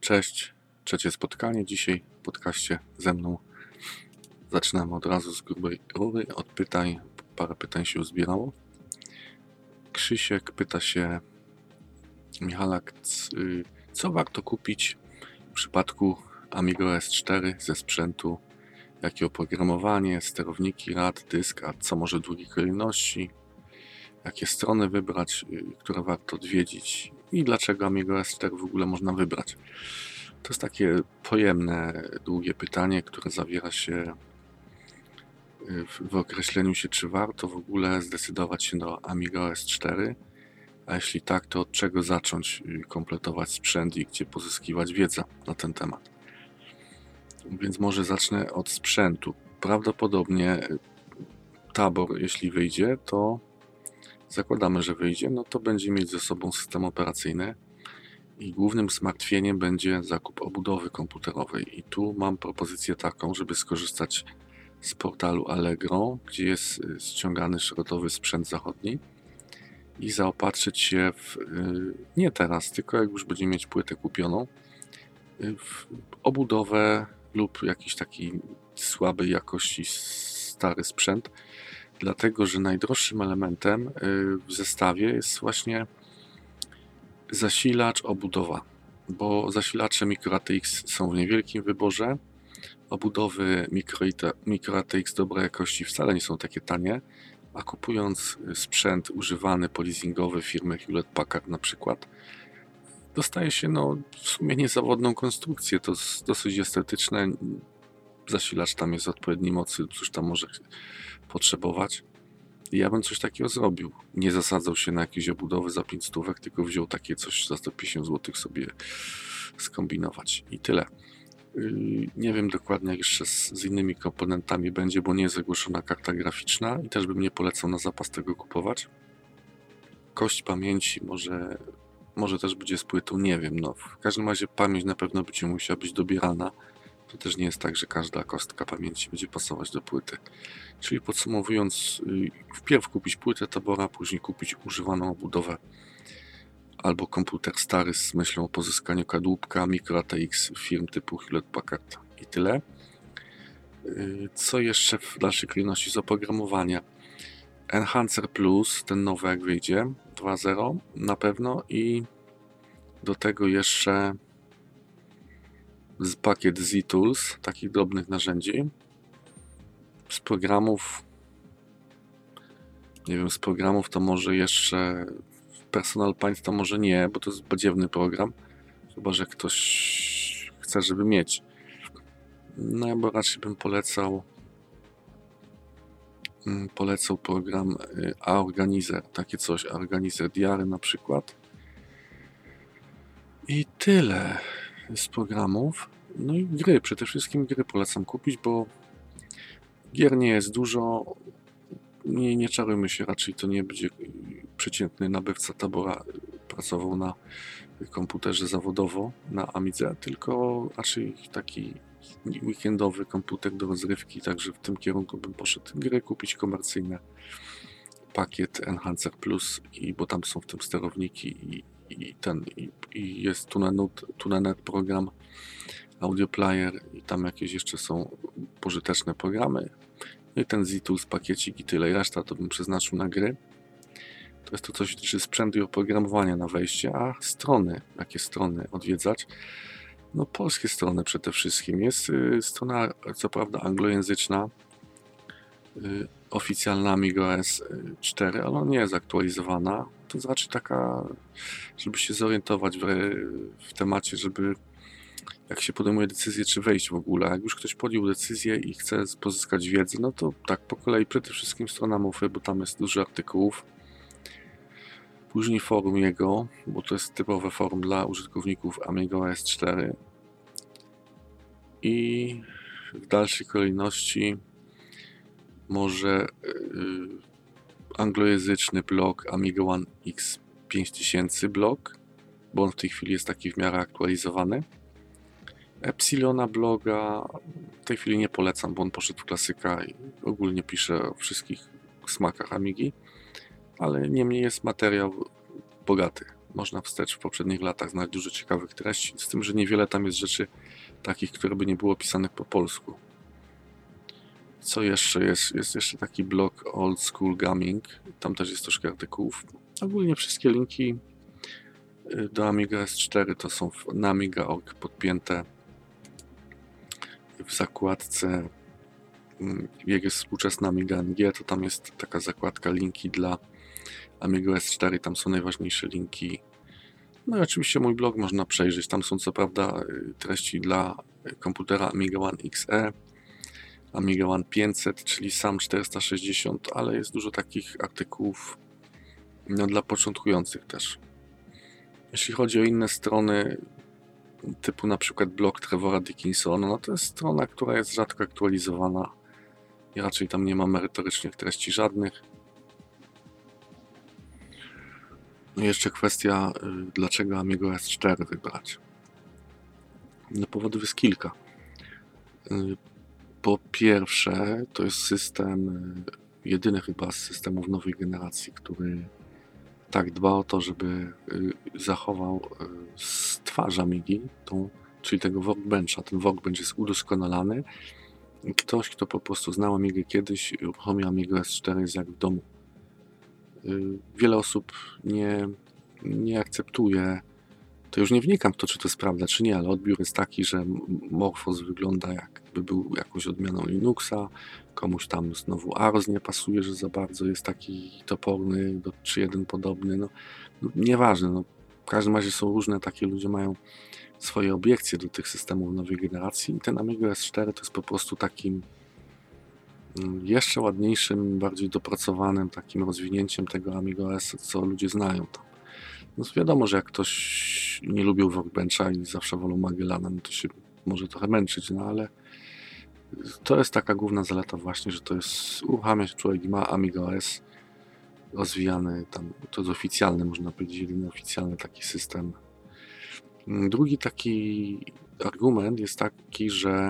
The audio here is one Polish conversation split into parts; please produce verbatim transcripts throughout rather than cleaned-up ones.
Cześć, trzecie spotkanie dzisiaj w podcaście ze mną. Zaczynamy od razu z grubej rury, od pytań. Parę pytań się uzbierało. Krzysiek pyta się Michalak, co warto kupić w przypadku Amiga S cztery ze sprzętu, jakie oprogramowanie, sterowniki, rad, dysk, a co może w drugiej kolejności, jakie strony wybrać, które warto odwiedzić i dlaczego Amiga S cztery w ogóle można wybrać. To jest takie pojemne, długie pytanie, które zawiera się w, w określeniu się, czy warto w ogóle zdecydować się na Amiga S cztery, a jeśli tak, to od czego zacząć kompletować sprzęt i gdzie pozyskiwać wiedzę na ten temat. Więc może zacznę od sprzętu. Prawdopodobnie Tabor, jeśli wyjdzie, to zakładamy, że wyjdzie, no to będzie mieć ze sobą system operacyjny i głównym zmartwieniem będzie zakup obudowy komputerowej. I tu mam propozycję taką, żeby skorzystać z portalu Allegro, gdzie jest ściągany szrotowy sprzęt zachodni i zaopatrzyć się w, nie teraz, tylko jak już będzie mieć płytę kupioną, w obudowę lub jakiś taki słabej jakości stary sprzęt, dlatego że najdroższym elementem w zestawie jest właśnie zasilacz, obudowa, bo zasilacze microATX są w niewielkim wyborze. Obudowy microATX dobrej jakości wcale nie są takie tanie, a kupując sprzęt używany, polizingowy firmy Hewlett Packard na przykład, dostaje się no, w sumie niezawodną konstrukcję. To jest dosyć estetyczne. Zasilacz tam jest odpowiedniej mocy, cóż tam może potrzebować. I ja bym coś takiego zrobił. Nie zasadzał się na jakieś obudowy za pięć stówek, tylko wziął takie coś za sto pięćdziesiąt złotych sobie skombinować. I tyle. Nie wiem dokładnie jak jeszcze z, z innymi komponentami będzie, bo nie jest ogłoszona karta graficzna i też bym nie polecał na zapas tego kupować. Kość pamięci może, może też będzie z płytą, nie wiem. No, w każdym razie pamięć na pewno będzie musiała być dobierana. To też nie jest tak, że każda kostka pamięci będzie pasować do płyty. Czyli podsumowując, wpierw kupić płytę Tabora, później kupić używaną obudowę albo komputer stary z myślą o pozyskaniu kadłubka, microATX firm typu Hewlett Packard i tyle. Co jeszcze w dalszej kolejności z oprogramowania? Enhancer Plus, ten nowy jak wyjdzie, dwa zero na pewno i do tego jeszcze z pakiet Z-Tools, takich drobnych narzędzi. Z programów, nie wiem, z programów to może jeszcze Personal Paint to może nie, bo to jest badziewny program, chyba że ktoś chce, żeby mieć. No ja bo raczej bym polecał polecał program A-Organizer, takie coś, A-Organizer Diary na przykład. I tyle z programów. No i gry, przede wszystkim gry polecam kupić, bo gier nie jest dużo. Nie, nie czarujmy się, raczej to nie będzie przeciętny nabywca Tabora pracował na komputerze zawodowo, na Amidze, tylko raczej taki weekendowy komputer do rozrywki, także w tym kierunku bym poszedł gry kupić komercyjne, pakiet Enhancer Plus, i bo tam są w tym sterowniki i, i ten i, i jest TuneNet program, Audio Player i tam jakieś jeszcze są pożyteczne programy. No i ten Z-Tools pakiecik i tyle. I reszta to bym przeznaczył na gry. To jest to coś, czy sprzęt i oprogramowania na wejście, a strony, jakie strony odwiedzać? No polskie strony przede wszystkim. Jest y, strona, co prawda anglojęzyczna, y, oficjalna Amiga S cztery, ale ona nie jest aktualizowana. To jest raczej taka, żeby się zorientować w, w temacie, żeby jak się podejmuje decyzję, czy wejść w ogóle. Jak już ktoś podjął decyzję i chce pozyskać wiedzę, no to tak po kolei przede wszystkim strona Mufy, bo tam jest dużo artykułów. Później forum jego, bo to jest typowe forum dla użytkowników Amiga S cztery. I w dalszej kolejności może yy, anglojęzyczny blog Amiga One X pięć tysięcy blog, bo on w tej chwili jest taki w miarę aktualizowany. Epsilona bloga w tej chwili nie polecam, bo on poszedł w klasyka i ogólnie pisze o wszystkich smakach Amigi, ale niemniej jest materiał bogaty, można wstecz w poprzednich latach znaleźć dużo ciekawych treści, z tym, że niewiele tam jest rzeczy takich, które by nie było opisanych po polsku. Co jeszcze jest? Jest jeszcze taki blog Old School Gaming, tam też jest troszkę artykułów. Ogólnie wszystkie linki do Amiga S cztery to są na amiga kropka org podpięte w zakładce. Jak jest współczesna Amiga N G, to tam jest taka zakładka linki dla Amiga S cztery, tam są najważniejsze linki. No i oczywiście mój blog można przejrzeć, tam są co prawda treści dla komputera Amiga One X E, Amiga One pięćset, czyli sam czterysta sześćdziesiąt, ale jest dużo takich artykułów no, dla początkujących też. Jeśli chodzi o inne strony, typu na przykład blog Trevora Dickinsona, no to jest strona, która jest rzadko aktualizowana i raczej tam nie ma merytorycznych treści żadnych. No i jeszcze kwestia, dlaczego Amiga S cztery wybrać. No powodów jest kilka. Po pierwsze, to jest system, jedyny chyba z systemów nowej generacji, który tak dba o to, żeby zachował twarz Amigi, tą, czyli tego workbencha. Ten workbench jest udoskonalany. Ktoś, kto po prostu znał Amigę kiedyś, uruchomi Amiga S cztery, jest jak w domu. Wiele osób nie, nie akceptuje, to już nie wnikam w to, czy to jest prawda, czy nie, ale odbiór jest taki, że Morphos wygląda jakby był jakąś odmianą Linuxa, komuś tam znowu AROS nie pasuje, że za bardzo jest taki toporny do trzy jeden podobny, no, no nieważne, no, w każdym razie są różne takie, ludzie mają swoje obiekcje do tych systemów nowej generacji i ten Amiga S cztery to jest po prostu takim jeszcze ładniejszym, bardziej dopracowanym takim rozwinięciem tego Amiga O S, co ludzie znają tam. No wiadomo, że jak ktoś nie lubił Workbencha i zawsze wolał Magellana, no to się może trochę męczyć, no ale to jest taka główna zaleta właśnie, że to jest, uruchamia się człowiek i ma Amiga O S rozwijany tam, to jest oficjalny, można powiedzieć, jedyny oficjalny taki system. Drugi taki argument jest taki, że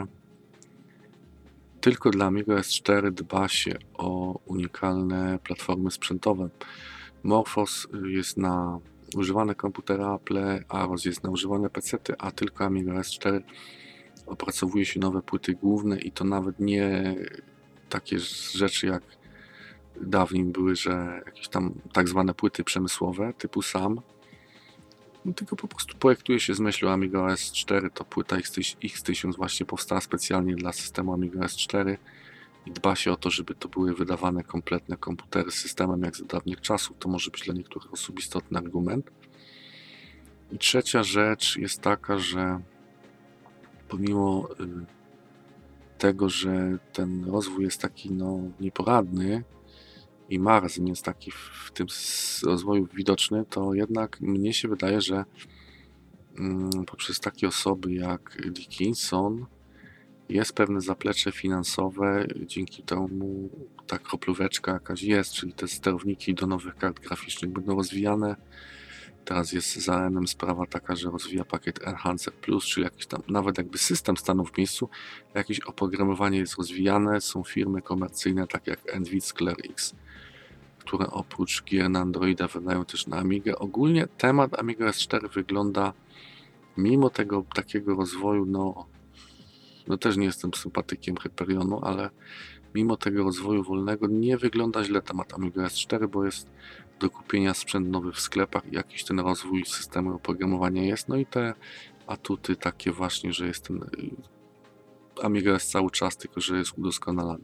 tylko dla Amiga S cztery dba się o unikalne platformy sprzętowe. Morphos jest na używane komputery Apple, AROS jest na używane pecety, a tylko Amiga S cztery opracowuje się nowe płyty główne i to nawet nie takie rzeczy jak dawniej były, że jakieś tam tak zwane płyty przemysłowe typu SAM, no, tylko po prostu projektuje się z myślą Amiga S cztery, to płyta X tysiąc właśnie powstała specjalnie dla systemu Amiga S cztery i dba się o to, żeby to były wydawane kompletne komputery z systemem jak za dawnych czasów. To może być dla niektórych osób istotny argument. I trzecia rzecz jest taka, że pomimo tego, że ten rozwój jest taki no, nieporadny i marazm jest taki w tym rozwoju widoczny, to jednak mnie się wydaje, że poprzez takie osoby jak Dickinson jest pewne zaplecze finansowe, dzięki temu ta kroplóweczka jakaś jest, czyli te sterowniki do nowych kart graficznych będą rozwijane. Teraz jest za A N-em sprawa taka, że rozwija pakiet Enhancer Plus, czyli jakiś tam, nawet jakby system stanął w miejscu, jakieś oprogramowanie jest rozwijane, są firmy komercyjne, takie jak Nvidia ClearX, które oprócz gier na Androida wydają też na Amigę. Ogólnie temat Amiga S cztery wygląda, mimo tego takiego rozwoju, no, no też nie jestem sympatykiem Hyperionu, ale mimo tego rozwoju wolnego nie wygląda źle temat Amiga S cztery, bo jest do kupienia sprzęt nowy w sklepach i jakiś ten rozwój systemu oprogramowania jest. No i te atuty takie właśnie, że jest ten Amiga S cały czas, tylko że jest udoskonalany.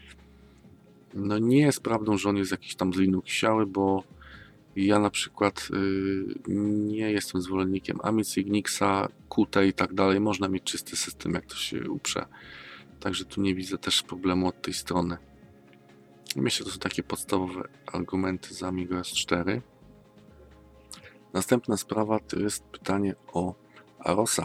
No nie jest prawdą, że on jest jakiś tam z Linuxiały, bo ja na przykład yy, nie jestem zwolennikiem Amicy, Ignixa, Qt i tak dalej. Można mieć czysty system, jak to się uprze. Także tu nie widzę też problemu od tej strony. Myślę, że to są takie podstawowe argumenty za Amiga S cztery. Następna sprawa to jest pytanie o AROSa.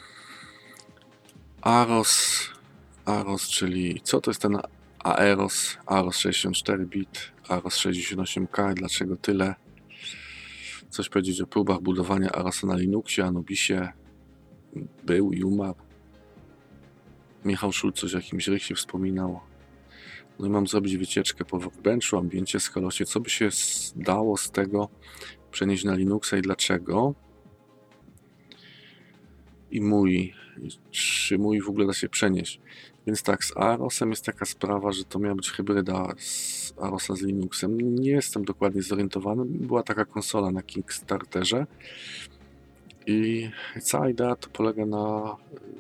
AROS, AROS, czyli co to jest ten AROS? AROS sześćdziesiąt cztery bit, AROS sześćdziesiąt osiem K, dlaczego tyle? Coś powiedzieć o próbach budowania AROSa na Linuxie, Anubisie. Był i umarł. Michał Szul coś o jakimś rychie wspominał. No i mam zrobić wycieczkę po Workbenchu, ambiencie, skalosie. Co by się dało z tego przenieść na Linuxa i dlaczego. I mój, czy mój w ogóle da się przenieść. Więc tak, z Arosem jest taka sprawa, że to miała być hybryda z Arosa z Linuxem. Nie jestem dokładnie zorientowany. Była taka konsola na Kickstarterze i cała idea to polega na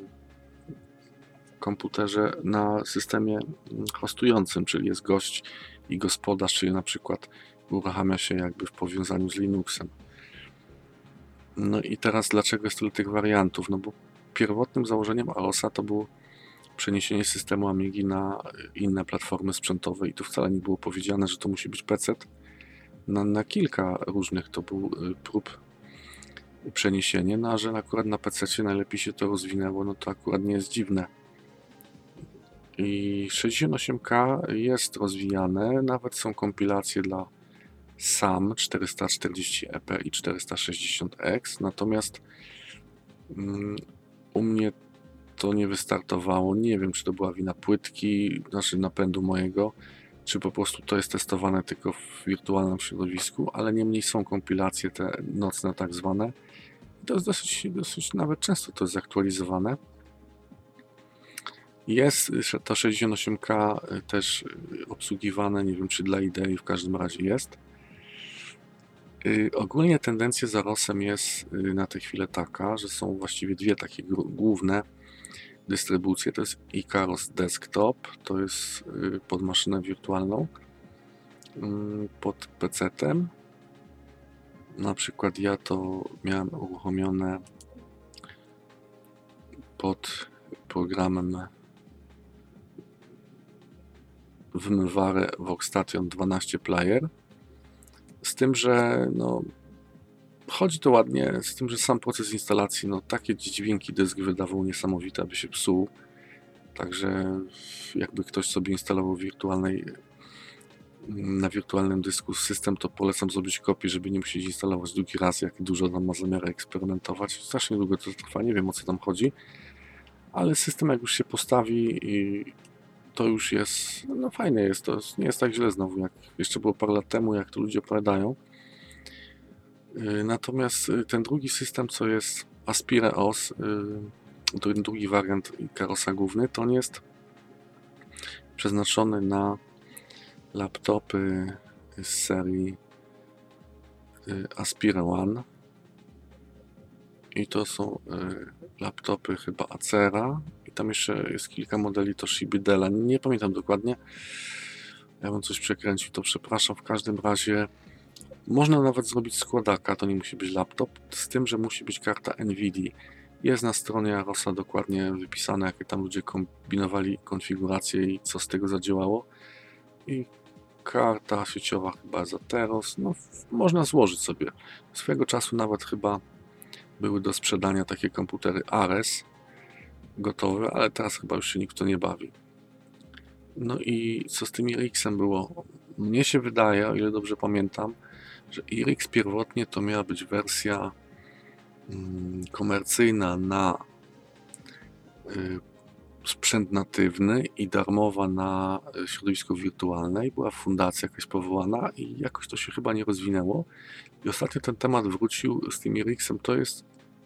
komputerze, na systemie hostującym, czyli jest gość i gospodarz, czyli na przykład uruchamia się jakby w powiązaniu z Linuxem. No i teraz dlaczego jest tyle tych wariantów? No bo pierwotnym założeniem Arosa to było przeniesienie systemu Amigi na inne platformy sprzętowe i tu wcale nie było powiedziane, że to musi być P C. Na, na kilka różnych to był prób przeniesienie, no a że akurat na P C najlepiej się to rozwinęło, no to akurat nie jest dziwne. I sześćdziesiąt osiem K jest rozwijane, nawet są kompilacje dla SAM czterysta czterdzieści E P i czterysta sześćdziesiąt X, natomiast um, u mnie to nie wystartowało. Nie wiem, czy to była wina płytki, znaczy napędu mojego, czy po prostu to jest testowane tylko w wirtualnym środowisku, ale niemniej są kompilacje te nocne tak zwane. I to jest dosyć, dosyć nawet często to jest zaktualizowane. Jest to sześćdziesiąt osiem K też obsługiwane, nie wiem czy dla idei, w każdym razie jest. Yy, ogólnie tendencja za Arosem jest yy, na tę chwilę taka, że są właściwie dwie takie główne dystrybucje. To jest Icarus Desktop, to jest yy, pod maszynę wirtualną, yy, pod pecetem. Na przykład ja to miałem uruchomione pod programem wymywary Workstation dwanaście Player. Z tym, że no, chodzi to ładnie, z tym, że sam proces instalacji, no takie dźwięki dysk wydawał niesamowite, aby się psuł. Także jakby ktoś sobie instalował wirtualnej, na wirtualnym dysku system, to polecam zrobić kopię, żeby nie musieć instalować drugi raz, jak dużo tam ma zamiar eksperymentować. Strasznie długo to trwa, nie wiem o co tam chodzi, ale system jak już się postawi i to już jest, no fajne jest, to nie jest tak źle znowu, jak jeszcze było parę lat temu, jak to ludzie opowiadają. Natomiast ten drugi system, co jest Aspire O S, ten drugi wariant Icarusa główny, to on jest przeznaczony na laptopy z serii Aspire One i to są laptopy chyba Acera i tam jeszcze jest kilka modeli Toshiby Della, nie pamiętam dokładnie, ja bym coś przekręcił, to przepraszam. W każdym razie można nawet zrobić składaka, to nie musi być laptop, z tym, że musi być karta Nvidia. Jest na stronie Arosa dokładnie wypisane, jakie tam ludzie kombinowali konfiguracje i co z tego zadziałało. I karta sieciowa chyba za Teros, no można złożyć sobie. Swego czasu nawet chyba były do sprzedania takie komputery Ares gotowe, ale teraz chyba już się nikt w to nie bawi. No i co z tym Irixem było? Mnie się wydaje, o ile dobrze pamiętam, że Irix pierwotnie to miała być wersja mm, komercyjna na y, sprzęt natywny i darmowa na środowisko wirtualne i była fundacja jakaś powołana i jakoś to się chyba nie rozwinęło. I ostatnio ten temat wrócił z tym Irixem, to jest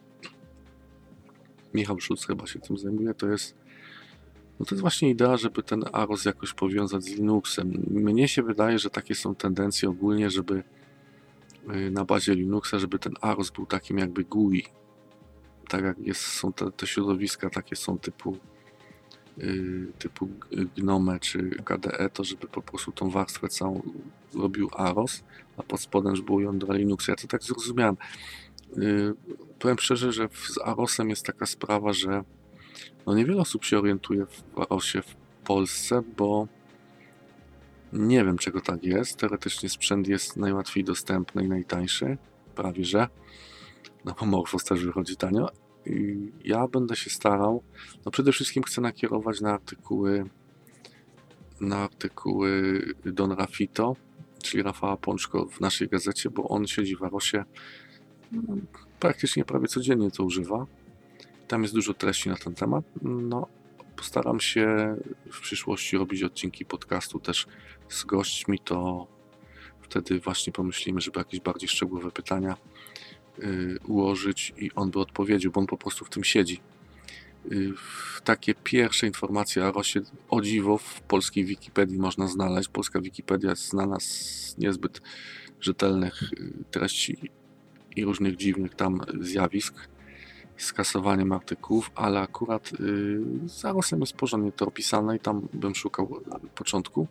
Michał Szulc chyba się tym zajmuje, to jest no to jest właśnie idea, żeby ten Aros jakoś powiązać z Linuxem. Mnie się wydaje, że takie są tendencje ogólnie, żeby na bazie Linuxa, żeby ten Aros był takim jakby G U I. Tak jak jest, są te, te środowiska, takie są typu yy, typu Gnome czy K D E, to żeby po prostu tą warstwę całą robił Aros, a pod spodem już było jądro Linuxa. Ja to tak zrozumiałem. Yy, powiem szczerze, że z Arosem jest taka sprawa, że no niewiele osób się orientuje w Arosie w Polsce, bo nie wiem czego tak jest. Teoretycznie sprzęt jest najłatwiej dostępny i najtańszy, prawie że. No bo Morphos też wychodzi tanio. I ja będę się starał, no przede wszystkim chcę nakierować na artykuły na artykuły Don Rafito, czyli Rafała Pączko w naszej gazecie, bo on siedzi w Arosie, no, praktycznie prawie codziennie to używa. Tam jest dużo treści na ten temat. No, postaram się w przyszłości robić odcinki podcastu też z gośćmi, to w wtedy właśnie pomyślimy, żeby jakieś bardziej szczegółowe pytania yy, ułożyć i on by odpowiedział, bo on po prostu w tym siedzi. Yy, takie pierwsze informacje o Arosie, o dziwo, w polskiej Wikipedii można znaleźć. Polska Wikipedia jest znana z niezbyt rzetelnych yy, treści i różnych dziwnych tam zjawisk, skasowaniem artykułów, ale akurat yy, z Arosem jest porządnie to opisane i tam bym szukał yy, początku.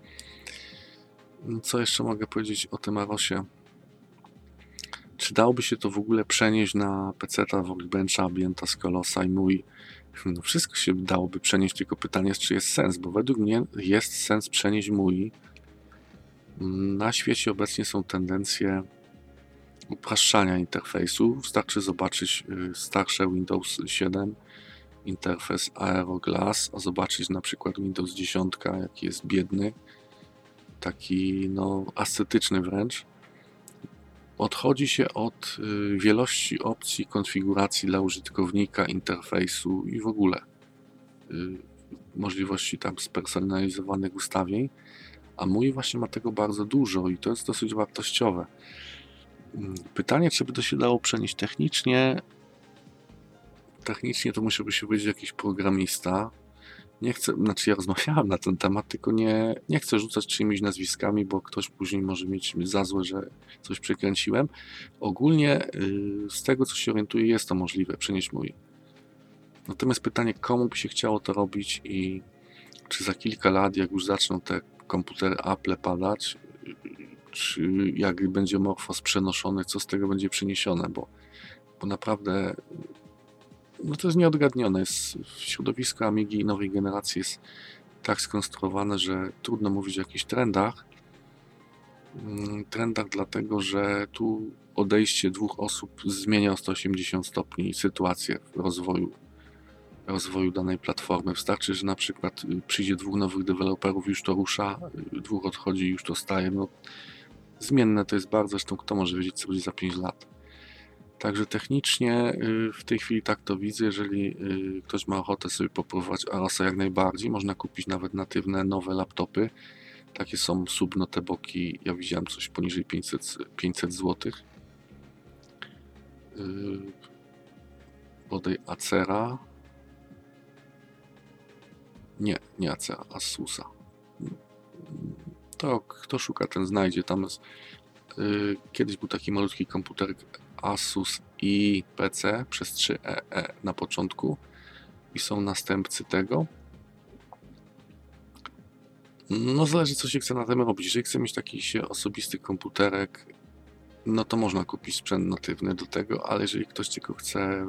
Co jeszcze mogę powiedzieć o tym Arosie? Czy dałoby się to w ogóle przenieść na peceta, Workbencha, Ambienta, Skolosa i mój? No wszystko się dałoby przenieść, tylko pytanie jest, czy jest sens, bo według mnie jest sens przenieść mój. Na świecie obecnie są tendencje upraszczania interfejsu. Wystarczy zobaczyć starsze Windows siedem, interfejs Aeroglass, a zobaczyć na przykład Windows dziesięć, jaki jest biedny, taki no ascetyczny wręcz. Odchodzi się od y, wielości opcji konfiguracji dla użytkownika, interfejsu i w ogóle y, możliwości tam spersonalizowanych ustawień, a mój właśnie ma tego bardzo dużo i to jest dosyć wartościowe. Pytanie, czy by to się dało przenieść technicznie? Technicznie to musiałby się powiedzieć jakiś programista. Nie chcę, znaczy ja rozmawiałem na ten temat, tylko nie, nie chcę rzucać czyimiś nazwiskami, bo ktoś później może mieć za złe, że coś przekręciłem. Ogólnie yy, z tego, co się orientuję, jest to możliwe, przenieść mój. Natomiast pytanie, komu by się chciało to robić i czy za kilka lat, jak już zaczną te komputery Apple padać, czy jak będzie Morphos przenoszony, co z tego będzie przeniesione, bo, bo naprawdę no to jest nieodgadnione. Jest, środowisko Amigi nowej generacji jest tak skonstruowane, że trudno mówić o jakichś trendach. Trendach dlatego, że tu odejście dwóch osób zmienia o sto osiemdziesiąt stopni sytuację w rozwoju, rozwoju danej platformy. Wystarczy, że na przykład przyjdzie dwóch nowych deweloperów, już to rusza, dwóch odchodzi, już to staje. No, zmienne to jest bardzo, zresztą kto może wiedzieć, co będzie za pięć lat. Także technicznie w tej chwili tak to widzę, jeżeli ktoś ma ochotę sobie popróbować Arosa, jak najbardziej, można kupić nawet natywne, nowe laptopy. Takie są subnotebooki, ja widziałem coś poniżej pięćset, pięćset zł. Bodaj Acera. Nie, nie Acera, Asusa. To kto szuka, ten znajdzie. Tam jest, kiedyś był taki malutki komputerek Asus i P C przez trzy E E na początku i są następcy tego. No zależy, co się chce na tym robić. Jeżeli chce mieć taki się osobisty komputerek, no to można kupić sprzęt natywny do tego, ale jeżeli ktoś tylko chce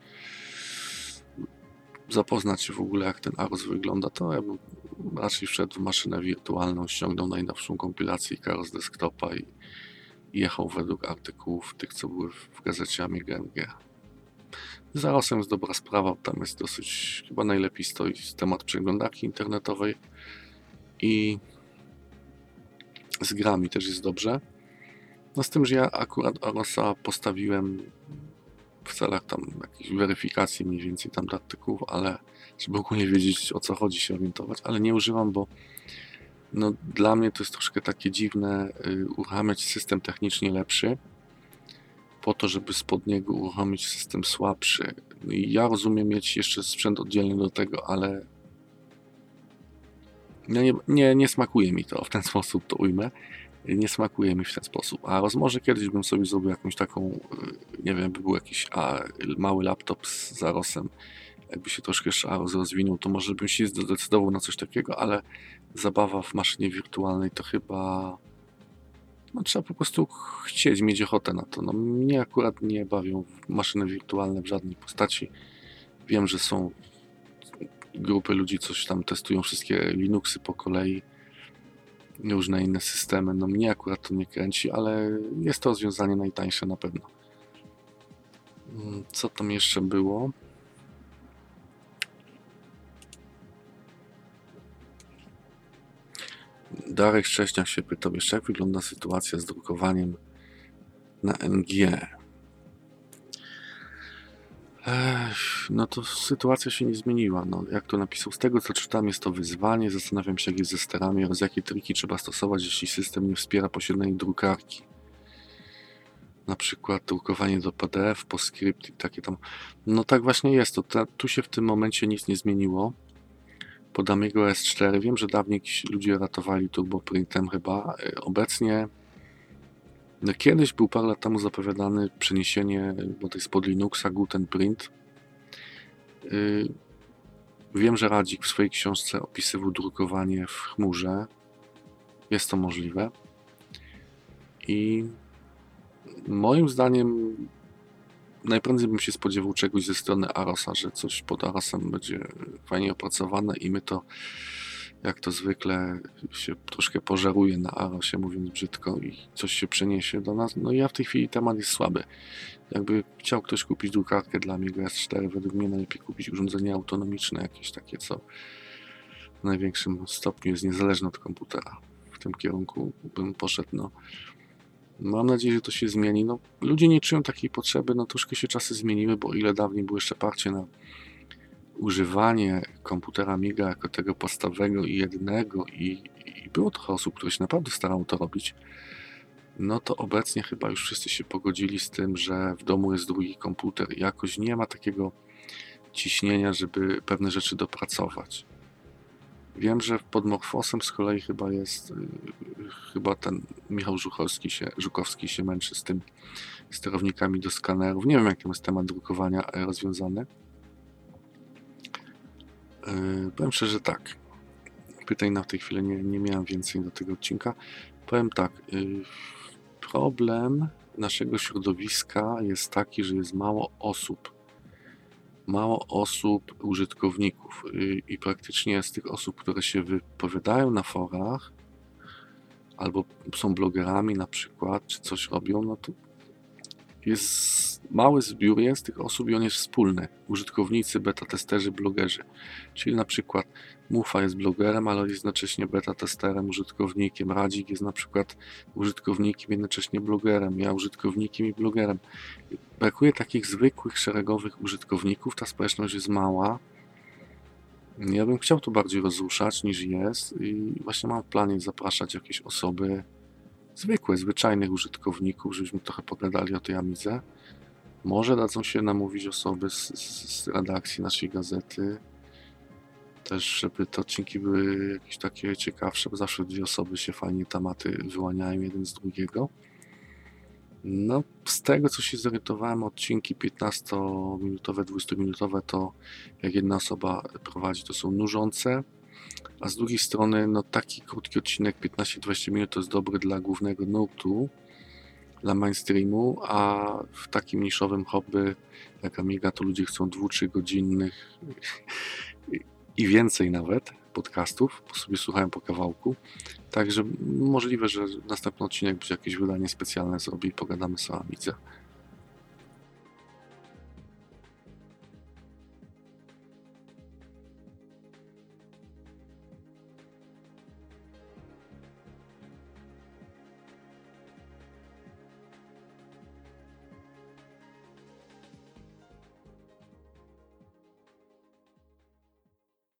zapoznać się w ogóle, jak ten Aros wygląda, to ja bym raczej wszedł w maszynę wirtualną, ściągnął najnowszą kompilację Aros Desktopa i jechał według artykułów tych, co były w gazecie Amiga M G. Z Arosem jest dobra sprawa, tam jest dosyć, chyba najlepiej stoi temat przeglądarki internetowej i z grami też jest dobrze. No z tym, że ja akurat Arosa postawiłem w celach tam jakiejś weryfikacji mniej więcej tam artykułów, ale żeby ogólnie wiedzieć, o co chodzi, się orientować, ale nie używam, bo no, dla mnie to jest troszkę takie dziwne y, uruchamiać system technicznie lepszy po to, żeby spod niego uruchomić system słabszy. Ja rozumiem mieć jeszcze sprzęt oddzielny do tego, ale no nie, nie, nie smakuje mi to, w ten sposób to ujmę. Nie smakuje mi w ten sposób. A może kiedyś bym sobie zrobił jakąś taką, nie wiem, by był jakiś a, mały laptop z Arosem, jakby się troszkę jeszcze Aros rozwinął, to może bym się zdecydował na coś takiego, ale zabawa w maszynie wirtualnej to chyba no, trzeba po prostu chcieć, mieć ochotę na to. No, mnie akurat nie bawią maszyny wirtualne w żadnej postaci. Wiem, że są grupy ludzi, coś tam testują wszystkie Linuxy po kolei, różne inne systemy. No mnie akurat to nie kręci, ale jest to rozwiązanie najtańsze na pewno. Co tam jeszcze było? Darek Szcześniak się pytał jeszcze, jak wygląda sytuacja z drukowaniem na M G. Ech, no to sytuacja się nie zmieniła. No, jak to napisał, z tego co czytam, jest to wyzwanie. Zastanawiam się, jak jest ze sterami oraz jakie triki trzeba stosować, jeśli system nie wspiera posiadanej drukarki. Na przykład drukowanie do P D F, PostScript i takie tam. No tak właśnie jest. To ta, tu się w tym momencie nic nie zmieniło. Pod Amigo S cztery wiem, że dawniej ludzie ratowali turboprintem chyba. Obecnie no kiedyś był parę lat temu zapowiadane przeniesienie, bo to jest pod Linuxa, Gutenprint. Yy, wiem, że Radzik w swojej książce opisywał drukowanie w chmurze. Jest to możliwe. I moim zdaniem najprędzej bym się spodziewał czegoś ze strony Arosa, że coś pod Arosem będzie fajnie opracowane i my to, jak to zwykle, się troszkę pożaruje na Arosie, mówiąc brzydko, i coś się przeniesie do nas. No i ja w tej chwili temat jest słaby. Jakby chciał ktoś kupić drukarkę dla Amiga S cztery, według mnie najlepiej kupić urządzenie autonomiczne, jakieś takie, co w największym stopniu jest niezależne od komputera. W tym kierunku bym poszedł, no. Mam nadzieję, że to się zmieni. No, ludzie nie czują takiej potrzeby, no troszkę się czasy zmieniły, bo ile dawniej było jeszcze parcie na używanie komputera Amiga jako tego podstawowego i jednego i, i było trochę osób, które się naprawdę starało to robić, no to obecnie chyba już wszyscy się pogodzili z tym, że w domu jest drugi komputer i jakoś nie ma takiego ciśnienia, żeby pewne rzeczy dopracować. Wiem, że pod Morfosem z kolei chyba jest, yy, chyba ten Michał Żuchowski się, Żukowski się męczy z tym sterownikami do skanerów. Nie wiem, jak tam jest temat drukowania rozwiązany. Yy, powiem szczerze, tak. Pytań na w tej chwili nie, nie miałem więcej do tego odcinka. Powiem tak. Yy, problem naszego środowiska jest taki, że jest mało osób. Mało osób, użytkowników yy, i praktycznie z tych osób, które się wypowiadają na forach albo są blogerami na przykład, czy coś robią, no to jest mały zbiór jest tych osób i on jest wspólny. Użytkownicy, beta testerzy, blogerzy. Czyli na przykład Mufa jest blogerem, ale jest jednocześnie beta testerem, użytkownikiem. Radzik jest na przykład użytkownikiem, jednocześnie blogerem. Ja użytkownikiem i blogerem. Brakuje takich zwykłych, szeregowych użytkowników. Ta społeczność jest mała. Ja bym chciał to bardziej rozruszać niż jest i właśnie mam w planie zapraszać jakieś osoby zwykłe, zwyczajnych użytkowników, żebyśmy trochę pogadali o tej Amidze. Może dadzą się namówić osoby z, z, z redakcji naszej gazety. Też, żeby te odcinki były jakieś takie ciekawsze, bo zawsze dwie osoby się fajnie tematy wyłaniają jeden z drugiego. No, z tego co się zorientowałem, odcinki piętnastominutowe, dwudziestominutowe to jak jedna osoba prowadzi, to są nużące. A z drugiej strony, no taki krótki odcinek, piętnaście dwadzieścia minut, to jest dobry dla głównego nurtu, dla mainstreamu, a w takim niszowym hobby jak Amiga, to ludzie chcą dwu trzy godzinnych i więcej nawet podcastów, bo sobie słuchałem po kawałku. Także możliwe, że następny odcinek będzie jakieś wydanie specjalne zrobi i pogadamy sobie o Amidze.